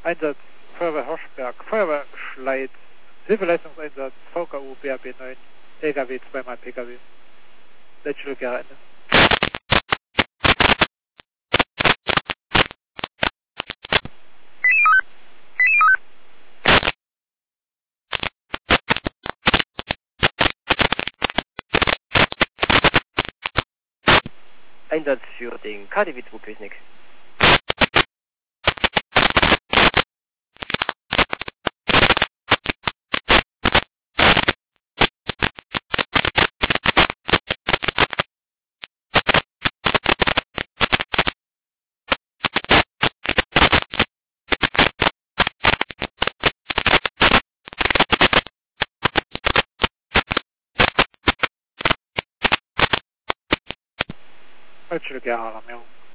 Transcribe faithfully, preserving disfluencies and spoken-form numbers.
Einsatz Feuerwehr Horschberg, Feuerwehr Schleiz, Hilfeleistungseinsatz V K U B R B neun, L K W zweimal P K W. Letzte Ende. Einsatz für den K D W zwei Kösnick. Letzte Alarmierung.